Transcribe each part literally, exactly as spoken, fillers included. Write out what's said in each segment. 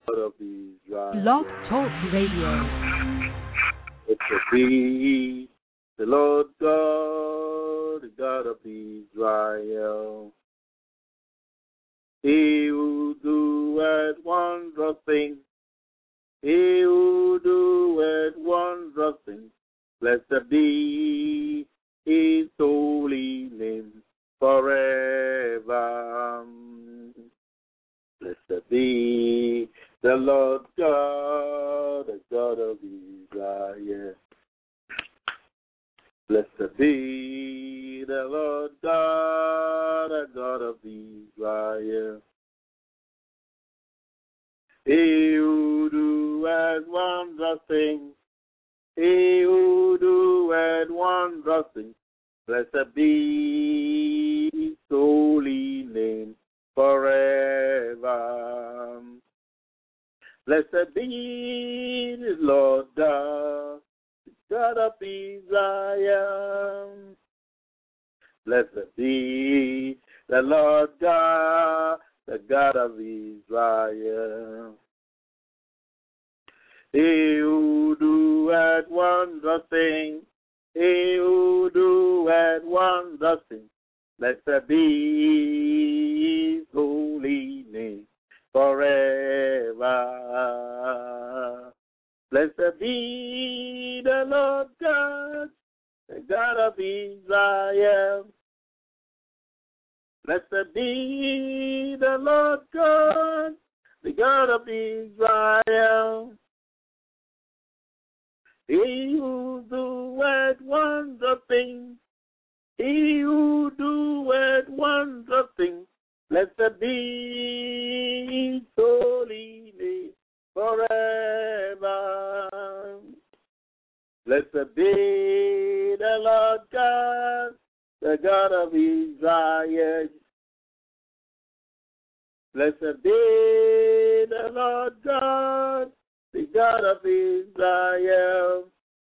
God of Israel. Blog Talk Radio. Blessed be the Lord God, the God of Israel. He who doeth wondrous things, he who doeth wondrous things, blessed be his holy name forever. Blessed be the Lord God, the God of Israel. Blessed be the Lord God, the God of Israel. He who doeth wondrous things, he who doeth wondrous things, blessed be his holy name forever. Blessed be the Lord God, the God of Israel. Blessed be the Lord God, the God of Israel. He who doeth wondrous things, he who doeth wondrous things, blessed be his holy name forever. Blessed be the Lord God, the God of Israel. Blessed be the Lord God, the God of Israel. He who doeth wondrous things, he who doeth wondrous things, blessed be his holy name forever. Blessed be the Lord God, the God of Israel. Blessed be the Lord God, the God of Israel.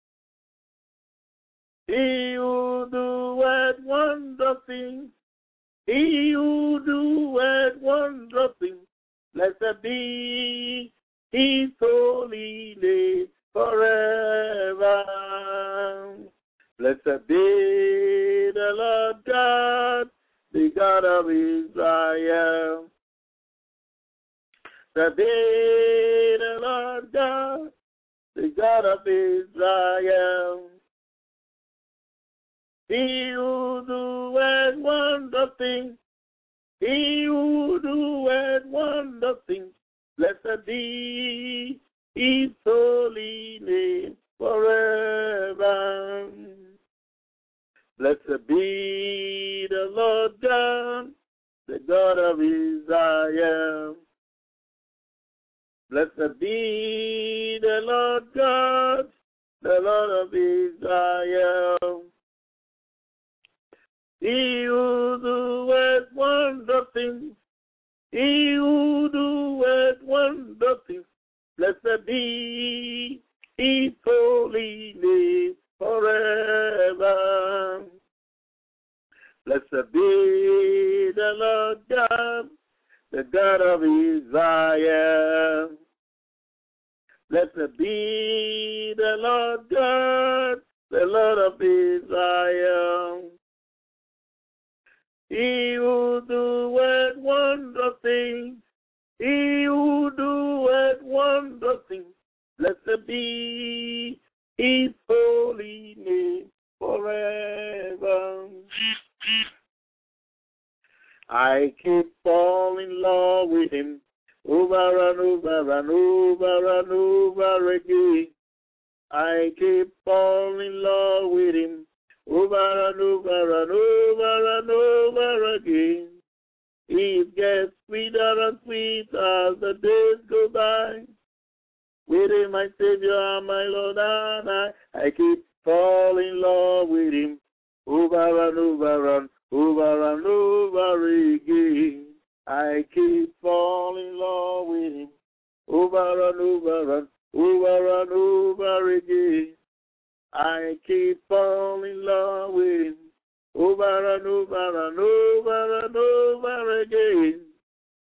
He who doeth wondrous things, he who doeth wondrous things, blessed be his holy name forever. Blessed be the Lord God, the God of Israel. Blessed be the Lord God, the God of Israel. He who doeth wondrous things, he who doeth wondrous things, blessed be his holy name forever. Blessed be the Lord God, the God of Israel. Blessed be the Lord God, the Lord of Israel. He who doeth wondrous things, he who doeth wondrous things, blessed be his holy name forever. Blessed be the Lord God, the God of Israel. Blessed be the Lord God, the Lord of Israel. He who doeth wondrous things, he who doeth wondrous things, blessed be his holy name forever. I keep falling in love with him over and over and over and over again. I keep falling in love with him over and over and over and over again. It gets sweeter and sweeter as the days go by. With him, my Savior and my Lord, and I, I keep falling in love with him over and over and over and over again. I keep falling in love with him over and over and over and over again. I keep falling in love with him over and over and over and over again.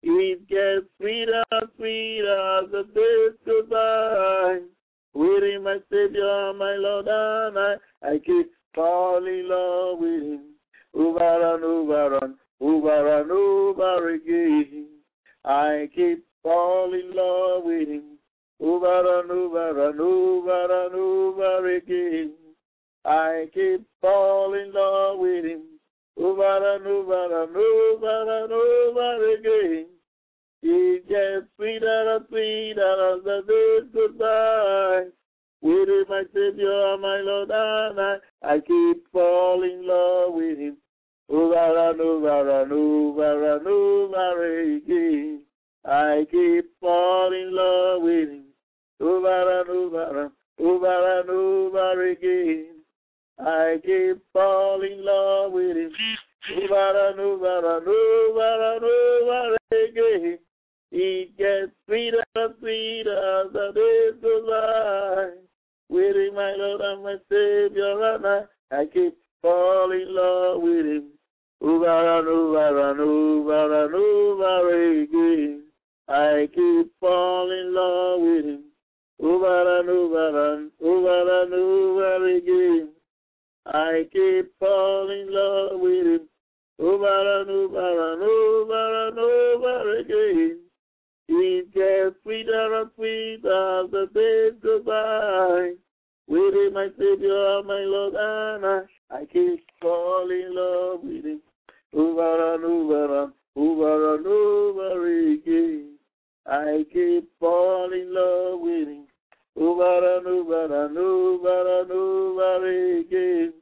It gets sweeter and sweeter as the days go by. With my Savior, my Lord, and I, I keep falling in love with Him. Over and over and over and over again. I keep falling in love with Him. Over and over and over and over again. I keep falling in love with Him. Over and over and over and over again. It gets sweeter and sweeter as the days go by. With Him, my Savior, my Lord, and I, I keep falling in love with Him. Over and over and over and over again. I keep falling in love with Him. Over and over and over and over again. I keep falling in love with Him. Over and over and over and over again. It gets sweeter and sweeter as the days go by. With Him, my Lord and my Savior, and I, I keep falling in love with Him. Over and over and over and over again. I keep falling in love with Him. Over and over and over and over again. I keep falling in love with Him. Over and over and over and over again. It gets sweeter and sweeter as the days go by. With Him, my Savior, my Lord, and I, I keep falling in love with Him. Over and over and over and over again. I keep falling in love with Him. Over and over and over and over again.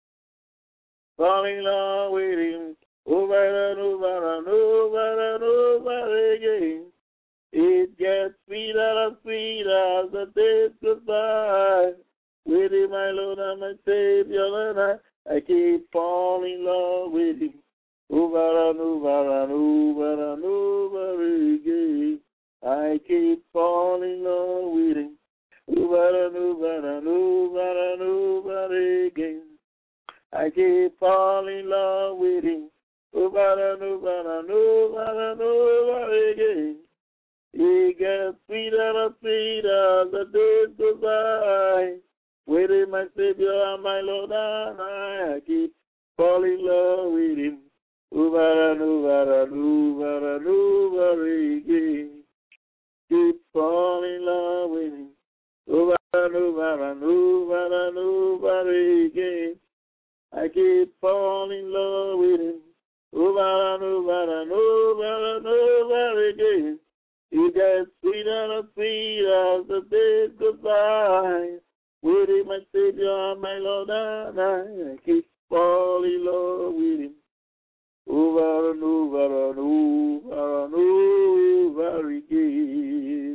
Falling in love with Him. Over and over and over and over again. It gets sweeter and sweeter as the days go by. With Him, my Lord and my Savior, and I, I keep falling in love with Him. Over and over and over and over again. I keep falling in love with Him. Over and over and over and over again. I keep falling in love with Him. Over and over and over and over again. It gets sweeter and sweeter as the days go by. With Him, my Savior and my Lord, and I, I keep falling in love with Him. Over and over and over and over again. Keep falling in love with Him. Over and over and over and over again. I keep falling in love with Him. Over and over and over and over again. It gets sweeter and sweeter as the days go by. With Him, my Savior, my Lord, and I, I keep falling in love with Him. Over and over and over and over again.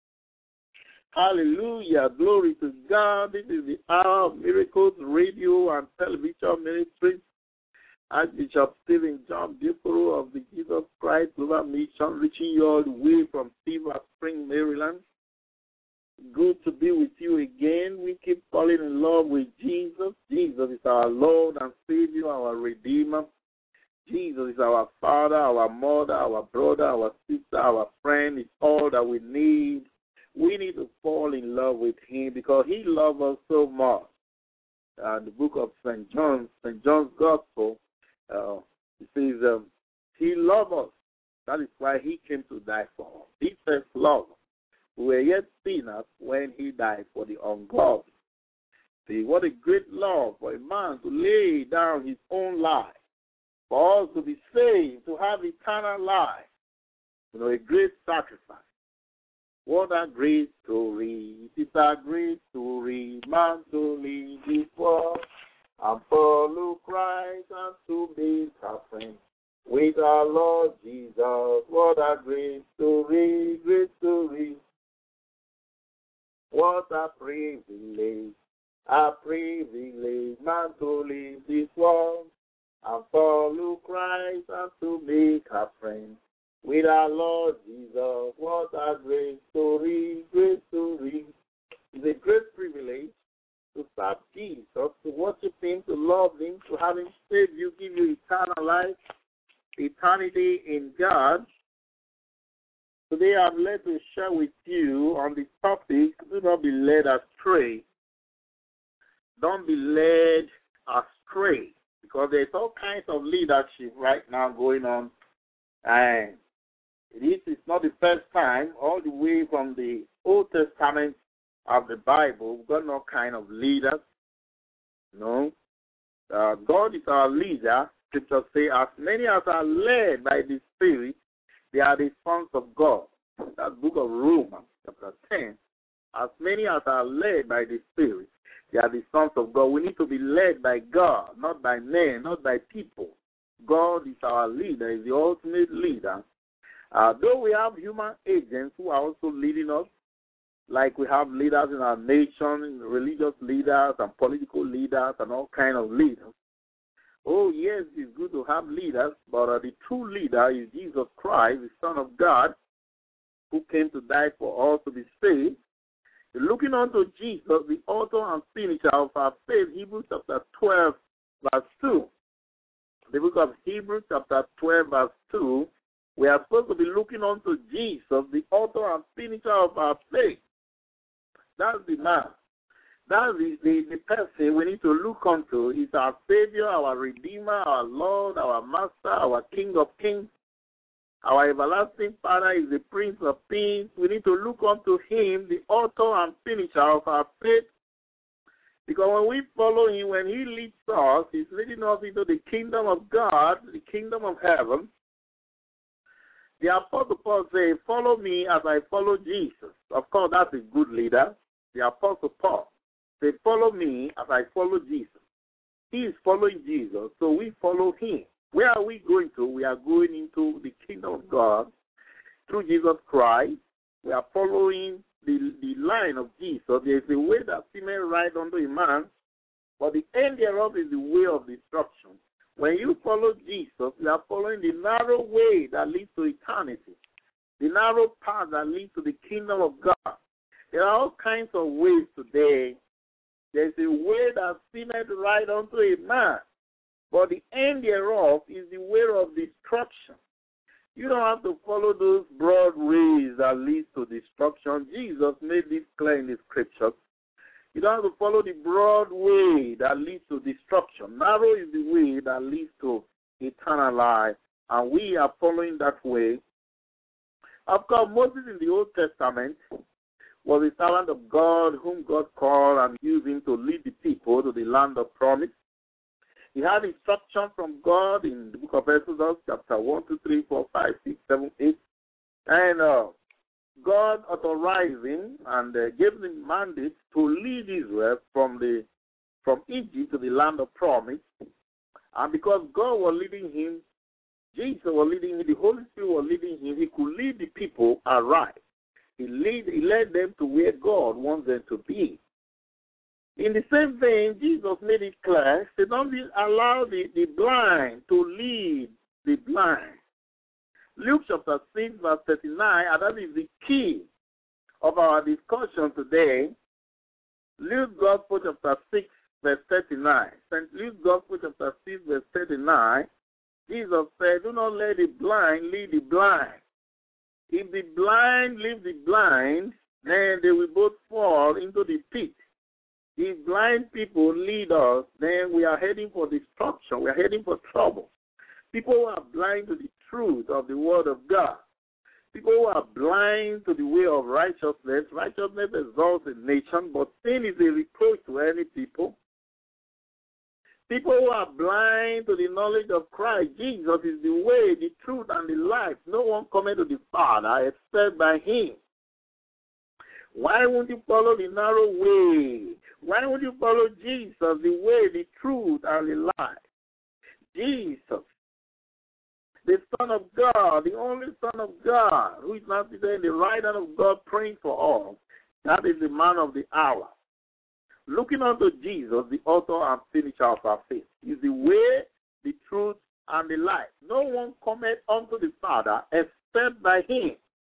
Hallelujah. Glory to God. This is the Hour of Miracles Radio and Television Ministry. Archbishop Stephen John Buforo of the Jesus Christ Global Mission, reaching you all the way from Silver Spring, Maryland. Good to be with you again. We keep falling in love with Jesus. Jesus is our Lord and Savior, our Redeemer. Jesus is our Father, our Mother, our brother, our sister, our friend. It's all that we need. We need to fall in love with Him because He loves us so much. Uh, the book of Saint John, Saint John's Gospel, uh, it says um, He loves us. That is why He came to die for us. He says love. We were yet sinners when He died for the ungodly. See, what a great love for a man to lay down his own life, for us to be saved, to have eternal life. You know, a great sacrifice. What a great story. It's a great story. Man to leave this world and follow Christ and to make a friend with our Lord Jesus. What a great story, great story. What a privilege, a privilege, man to leave this world and follow Christ and to make a friend with our Lord Jesus. What a great story, great story. It's a great privilege to serve Jesus, to worship Him, to love Him, to have Him save you, give you eternal life, eternity in God. Today I'm led to share with you on the topic, do not be led astray. Don't be led astray. Because there's all kinds of leadership right now going on. And this is not the first time, all the way from the Old Testament of the Bible, we've got no kind of leaders. No. Uh, God is our leader. Scripture say, as many as are led by the Spirit, they are the sons of God. That's book of Romans, chapter ten. As many as are led by the Spirit, they are the sons of God. We need to be led by God, not by men, not by people. God is our leader, is the ultimate leader. Uh, though we have human agents who are also leading us, like we have leaders in our nation, religious leaders and political leaders and all kinds of leaders. Oh, yes, it's good to have leaders, but uh, the true leader is Jesus Christ, the Son of God, who came to die for us to be saved. Looking unto Jesus, the author and finisher of our faith, Hebrews chapter twelve, verse two. The book of Hebrews chapter twelve, verse two, we are supposed to be looking unto Jesus, the author and finisher of our faith. That's the man. That's the, the, the person we need to look unto. He's our Savior, our Redeemer, our Lord, our Master, our King of Kings. Our everlasting Father is the Prince of Peace. We need to look unto him, the author and finisher of our faith. Because when we follow him, when he leads us, he's leading us into the kingdom of God, the kingdom of heaven. The Apostle Paul says, follow me as I follow Jesus. Of course, that's a good leader. The Apostle Paul said, follow me as I follow Jesus. He is following Jesus, so we follow him. Where are we going to? We are going into the kingdom of God through Jesus Christ. We are following the, the line of Jesus. There is a way that seemeth right unto a man, but the end thereof is the way of destruction. When you follow Jesus, you are following the narrow way that leads to eternity, the narrow path that leads to the kingdom of God. There are all kinds of ways today. There is a way that seemeth right unto a man, but the end thereof is the way of destruction. You don't have to follow those broad ways that lead to destruction. Jesus made this clear in the scriptures. You don't have to follow the broad way that leads to destruction. Narrow is the way that leads to eternal life, and we are following that way. Of course, Moses in the Old Testament was a servant of God whom God called and used him to lead the people to the land of promise. He had instruction from God in the book of Exodus, chapter one, two, three, four, five, six, seven, eight. And uh, God authorized him and uh, gave him mandate to lead Israel from the from Egypt to the land of promise. And because God was leading him, Jesus was leading him, the Holy Spirit was leading him, he could lead the people aright. He, lead, he led them to where God wants them to be. In the same vein, Jesus made it clear, say, don't allow the, the blind to lead the blind. Luke chapter six, verse thirty-nine, and that is the key of our discussion today. Luke Gospel chapter six, verse thirty-nine. Saint Luke Gospel chapter six, verse thirty-nine, Jesus said, do not let the blind lead the blind. If the blind lead the blind, then they will both fall into the pit. If blind people lead us, then we are heading for destruction. We are heading for trouble. People who are blind to the truth of the word of God. People who are blind to the way of righteousness. Righteousness exalts a nation, but sin is a reproach to any people. People who are blind to the knowledge of Christ. Jesus is the way, the truth, and the life. No one cometh to the Father except by him. Why won't you follow the narrow way? Why won't you follow Jesus, the way, the truth, and the life? Jesus, the Son of God, the only Son of God, who is now today in the right hand of God praying for all. That is the man of the hour. Looking unto Jesus, the author and finisher of our faith, is the way, the truth, and the life. No one cometh unto the Father except by him.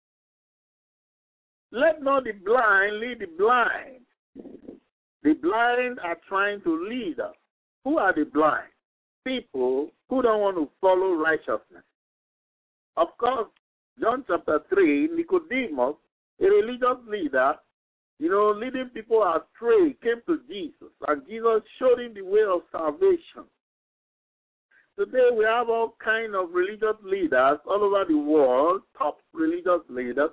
Let not the blind lead the blind. The blind are trying to lead us. Who are the blind? People who don't want to follow righteousness. Of course, John chapter three, Nicodemus, a religious leader, you know, leading people astray, came to Jesus, and Jesus showed him the way of salvation. Today we have all kinds of religious leaders all over the world, top religious leaders,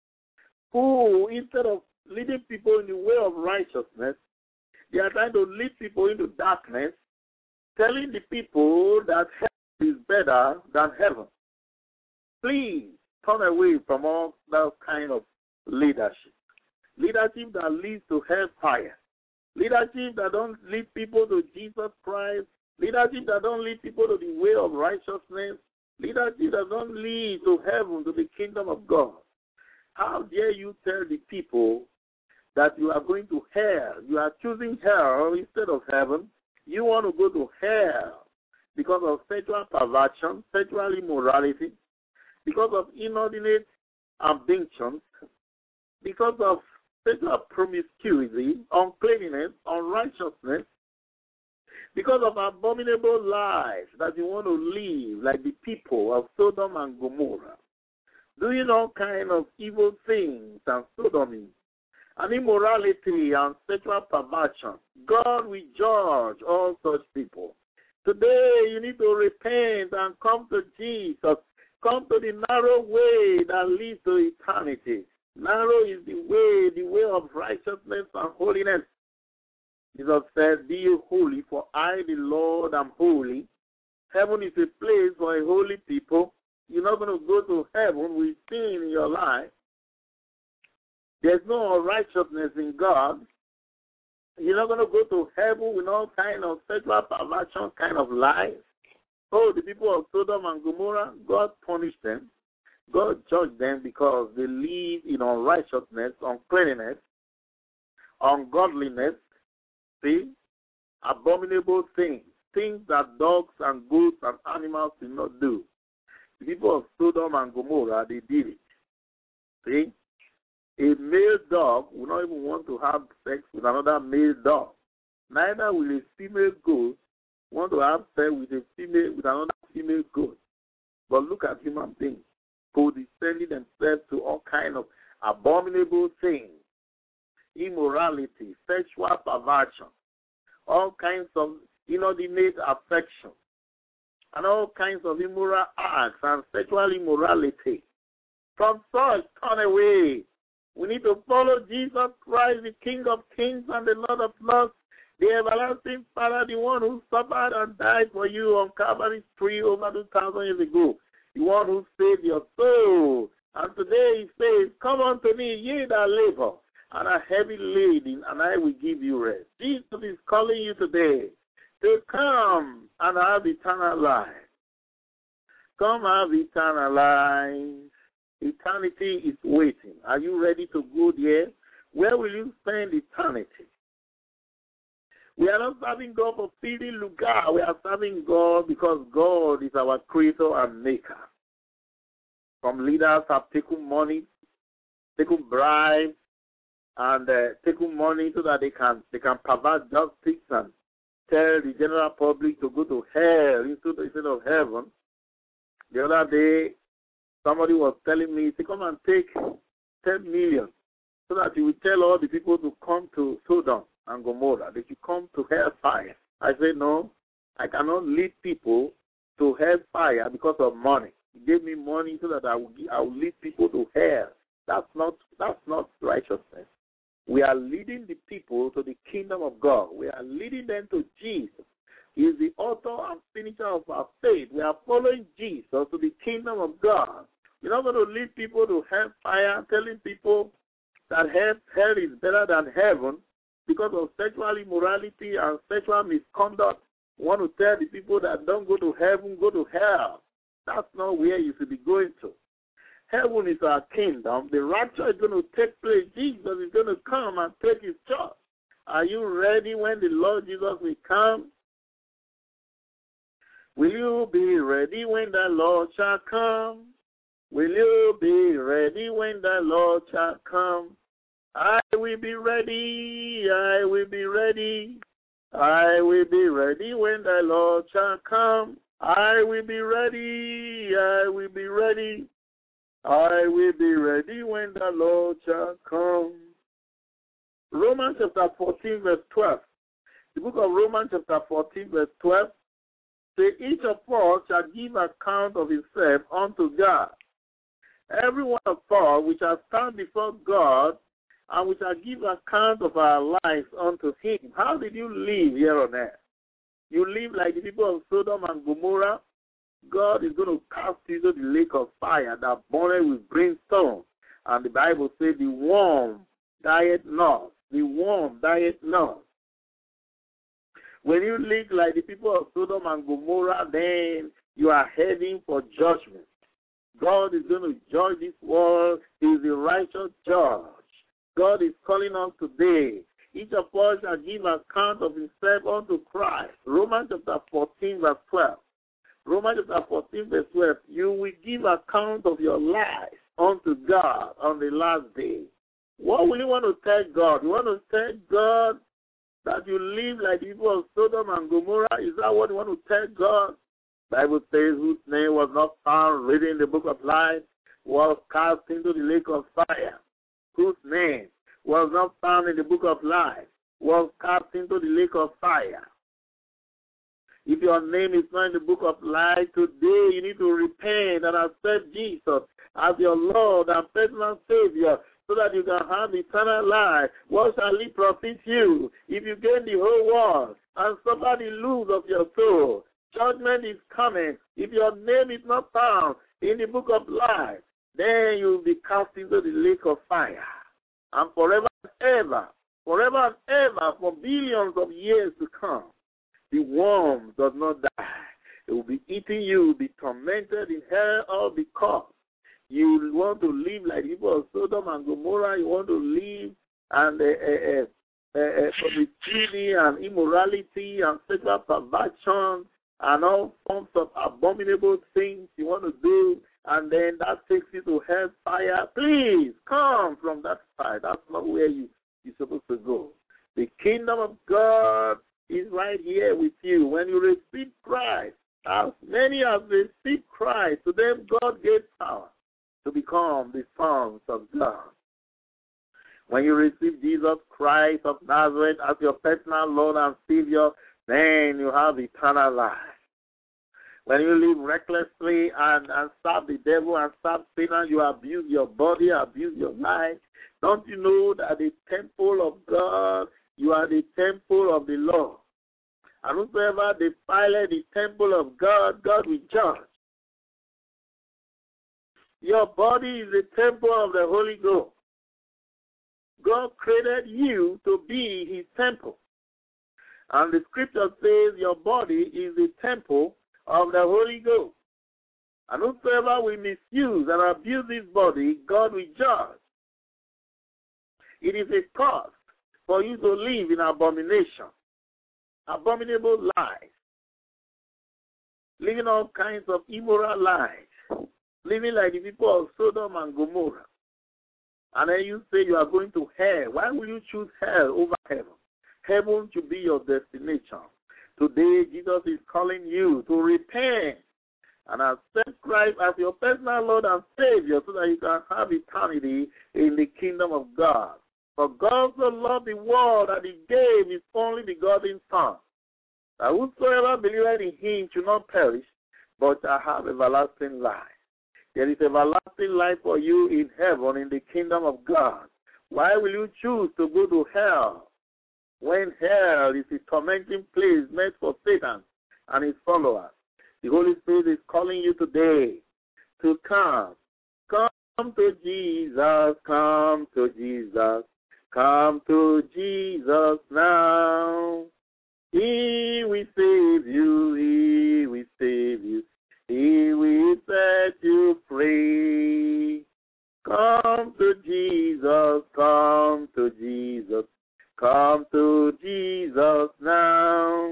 who, instead of leading people in the way of righteousness, they are trying to lead people into darkness, telling the people that hell is better than heaven. Please turn away from all that kind of leadership. Leadership that leads to hellfire. Leadership that don't lead people to Jesus Christ. Leadership that don't lead people to the way of righteousness. Leadership that don't lead to heaven, to the kingdom of God. How dare you tell the people that you are going to hell? You are choosing hell instead of heaven. You want to go to hell because of sexual perversion, sexual immorality, because of inordinate ambitions, because of sexual promiscuity, uncleanness, unrighteousness, because of abominable lives that you want to live like the people of Sodom and Gomorrah, doing all kind of evil things and sodomy, and immorality and sexual perversion. God will judge all such people. Today you need to repent and come to Jesus. Come to the narrow way that leads to eternity. Narrow is the way, the way of righteousness and holiness. Jesus said, be ye holy, for I, the Lord, am holy. Heaven is a place for a holy people. You're not going to go to heaven with sin in your life. There's no righteousness in God. You're not going to go to heaven with all kind of sexual perversion, kind of lies. Oh, the people of Sodom and Gomorrah, God punished them. God judged them because they live in unrighteousness, uncleanness, ungodliness, see, abominable things, things that dogs and goats and animals do not do. The people of Sodom and Gomorrah, they did it. See, a male dog will not even want to have sex with another male dog. Neither will a female goat want to have sex with a female with another female goat. But look at human beings, condescending themselves to all kinds of abominable things, immorality, sexual perversion, all kinds of inordinate affection, and all kinds of immoral acts and sexual immorality. From such, turn away. We need to follow Jesus Christ, the King of kings and the Lord of lords, the everlasting Father, the one who suffered and died for you on Calvary's tree over two thousand years ago, the one who saved your soul. And today he says, come unto me, ye that labor and are heavy laden, and I will give you rest. Jesus is calling you today to come and have eternal life. Come have eternal life. Eternity is waiting. Are you ready to go there? Where will you spend eternity? We are not serving God for feeding lugar. We are serving God because God is our creator and maker. Some leaders have taken money, taken bribes, and uh, taken money so that they can they can pervert justice and tell the general public to go to hell instead instead of heaven. The other day, somebody was telling me, say, come and take ten million so that you will tell all the people to come to Sodom and Gomorrah. They should come to hellfire. I said, no, I cannot lead people to hellfire because of money. He gave me money so that I will, I will lead people to hell. That's not, that's not righteousness. We are leading the people to the kingdom of God. We are leading them to Jesus. He is the author and finisher of our faith. We are following Jesus to the kingdom of God. We're not going to lead people to hellfire, telling people that hell, hell is better than heaven because of sexual immorality and sexual misconduct. We want to tell the people that don't go to heaven, go to hell. That's not where you should be going to. Heaven is our kingdom. The rapture is going to take place. Jesus is going to come and take his church. Are you ready when the Lord Jesus will come? Will you be ready when the Lord shall come? Will you be ready when the Lord shall come? I will be ready, I will be ready. I will be ready when the Lord shall come. I will be ready, I will be ready. I will be ready when the Lord shall come. Romans chapter fourteen, verse twelve. The book of Romans chapter fourteen, verse twelve. Say, each of us shall give account of himself unto God. Every one of us we shall stand before God, and we shall give account of our lives unto him. How did you live here on earth? You live like the people of Sodom and Gomorrah. God is going to cast you into the lake of fire that burneth with brimstone. And the Bible says the worm dieth not. The worm dieth not. When you live like the people of Sodom and Gomorrah, then you are heading for judgment. God is going to judge this world. He is the righteous judge. God is calling us today. Each of us shall give account of himself unto Christ. Romans chapter fourteen, verse twelve. Romans chapter fourteen, verse twelve. You will give account of your life unto God on the last day. What will you want to tell God? You want to tell God that you live like the people of Sodom and Gomorrah? Is that what you want to tell God? The Bible says, whose name was not found written in the book of life was cast into the lake of fire. Whose name was not found in the book of life was cast into the lake of fire. If your name is not in the book of life, today you need to repent and accept Jesus as your Lord and personal Savior so that you can have eternal life. What shall it profit you if you gain the whole world and suffer the loss of your soul? Judgment is coming. If your name is not found in the book of life, then you will be cast into the lake of fire. And forever and ever, forever and ever, for billions of years to come, the worm does not die. It will be eating you, will be tormented in hell, all because you want to live like people of Sodom and Gomorrah. You want to live and uh, uh, uh, uh, promiscuity and immorality and sexual perversion and all forms of abominable things you want to do, and then that takes you to hellfire. Please come from that side. That's not where you, you're supposed to go. The kingdom of God is right here with you. When you receive Christ, as many as receive Christ, to them God gave power to become the sons of God. When you receive Jesus Christ of Nazareth as your personal Lord and Savior, then you have eternal life. When you live recklessly and, and serve the devil and serve Satan, you abuse your body, abuse your life. Don't you know that the temple of God, you are the temple of the Lord? And whosoever defileth the temple of God, God will judge. Your body is the temple of the Holy Ghost. God created you to be his temple. And the scripture says your body is the temple of the Holy Ghost. And whosoever will misuse and abuse his body, God will judge. It is a cost for you to live in abomination, abominable lives, living all kinds of immoral lives, living like the people of Sodom and Gomorrah. And then you say you are going to hell. Why will you choose hell over heaven? Heaven should be your destination. Today, Jesus is calling you to repent and accept Christ as your personal Lord and Savior so that you can have eternity in the kingdom of God. For God so loved the world that he gave his only begotten Son, that whosoever believeth in him should not perish, but shall have everlasting life. There is everlasting life for you in heaven, in the kingdom of God. Why will you choose to go to hell when hell is a tormenting place meant for Satan and his followers? The Holy Spirit is calling you today to come. Come to Jesus, come to Jesus, come to Jesus now. He will save you, he will save you, he will set you free. Come to Jesus, come to Jesus, come to Jesus now.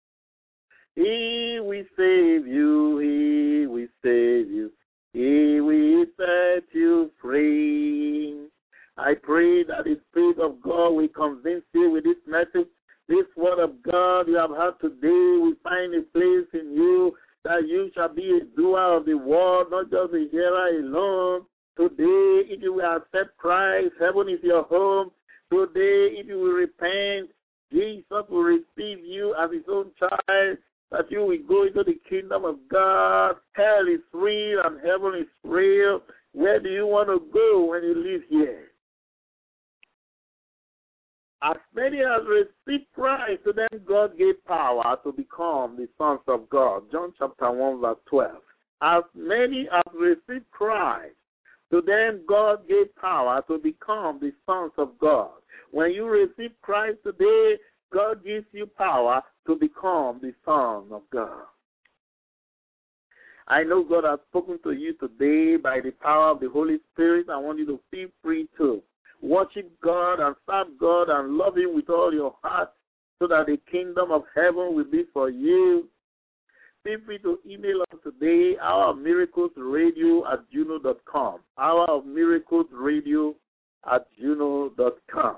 He will save you, he will save you, he will set you free. I pray that the Spirit of God will convince you with this message. This word of God you have heard today will find a place in you that you shall be a doer of the word, not just a hearer alone. Today, if you will accept Christ, heaven is your home. Today, if you will repent, Jesus will receive you as his own child, that you will go into the kingdom of God. Hell is real and heaven is real. Where do you want to go when you live here? As many as received Christ, to them God gave power to become the sons of God. John chapter one, verse twelve. As many as received Christ, to them God gave power to become the sons of God. When you receive Christ today, God gives you power to become the son of God. I know God has spoken to you today by the power of the Holy Spirit. I want you to feel free to worship God and serve God and love him with all your heart so that the kingdom of heaven will be for you. Feel free to email us today, hour of miracles radio at juno dot com. hour of miracles radio at juno dot com.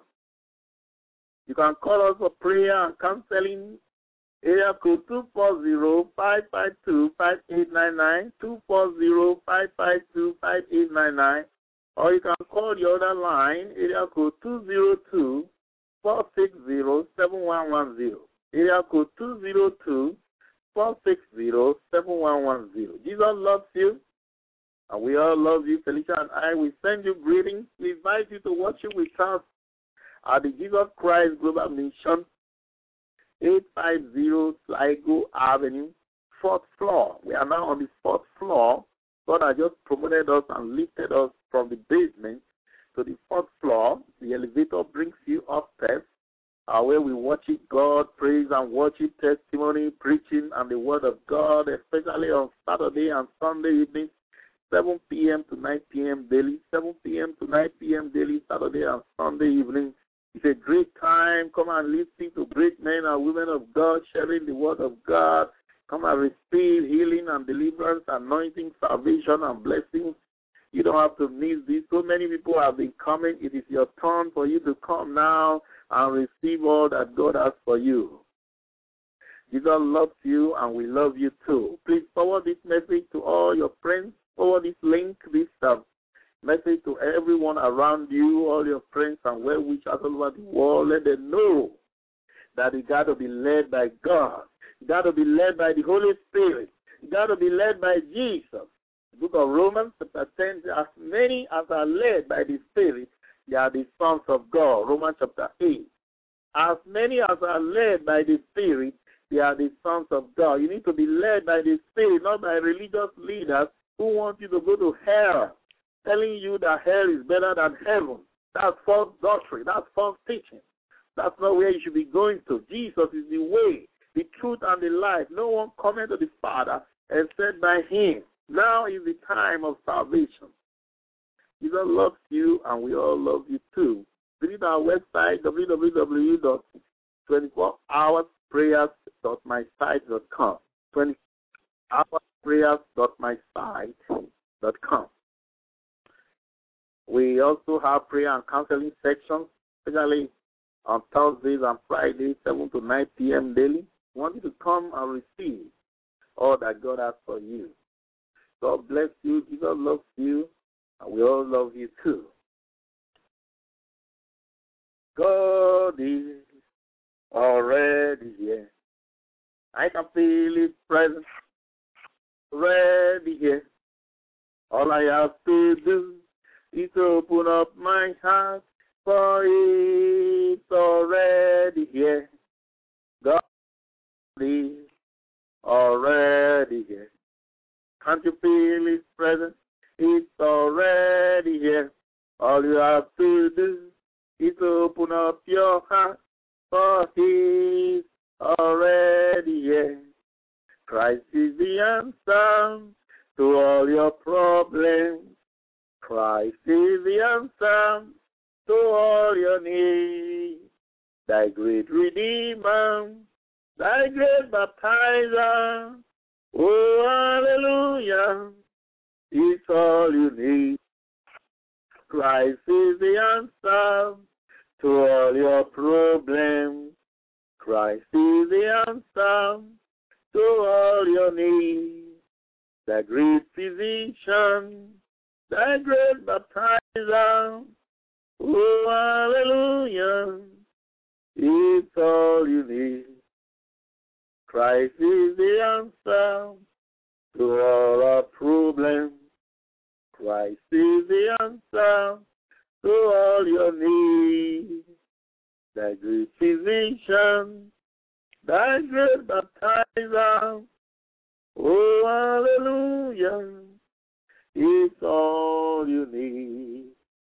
You can call us for prayer and counseling. Area code two four zero, five five two, five eight nine nine, two four zero, five five two, five eight nine nine. Or you can call the other line, area code two zero two, four six zero, seven one one zero. Area code two zero two, four six zero, seven one one zero. Jesus loves you, and we all love you. Felicia and I will send you greetings. We invite you to worship with us at the Jesus Christ Global Mission, eight fifty Sligo Avenue, fourth floor. We are now on the fourth floor. God has just promoted us and lifted us from the basement to the fourth floor. The elevator brings you upstairs, uh, where we worship God, praise and worship, testimony, preaching, and the word of God, especially on Saturday and Sunday evening, seven p.m. to nine p.m. daily, seven p.m. to nine p.m. daily, Saturday and Sunday evening. It's a great time. Come and listen to great men and women of God sharing the word of God. Come and receive healing and deliverance, anointing, salvation, and blessings. You don't have to miss this. So many people have been coming. It is your turn for you to come now and receive all that God has for you. Jesus loves you, and we love you too. Please forward this message to all your friends. Forward this link, this uh, message to everyone around you, all your friends and well-wishers all over the world. Let them know that you got to be led by God. You got to be led by the Holy Spirit. You got to be led by Jesus. The book of Romans chapter ten, as many as are led by the Spirit, they are the sons of God. Romans chapter eight. As many as are led by the Spirit, they are the sons of God. You need to be led by the Spirit, not by religious leaders who want you to go to hell, telling you that hell is better than heaven. That's false doctrine. That's false teaching. That's not where you should be going to. Jesus is the way, the truth, and the life. No one cometh to the Father except by him. Now is the time of salvation. Jesus loves you, and we all love you too. Visit our website, w w w dot twenty-four hours prayers dot my site dot com. twenty-four hours prayers dot my site dot com. We also have prayer and counseling sections, especially on Thursdays and Fridays, seven to nine p.m. daily. We want you to come and receive all that God has for you. God bless you. Jesus loves you, and we all love you too. God is already here. I can feel His presence already here. All I have to do is open up my heart, for it's already here. God is already here. Can't you feel His presence? It's already here. All you have to do is open up your heart, for He's already here. Christ is the answer to all your problems. Christ is the answer to all your needs. Thy great Redeemer, thy great baptizer, oh, hallelujah, is all you need. Christ is the answer to all your problems. Christ is the answer to all your needs. The great physician, Thy great baptizer. Oh, hallelujah. It's all you need. Christ is the answer to all our problems. Christ is the answer to all your needs. Thy great physician, thy great baptizer. Oh, hallelujah. It's all you need.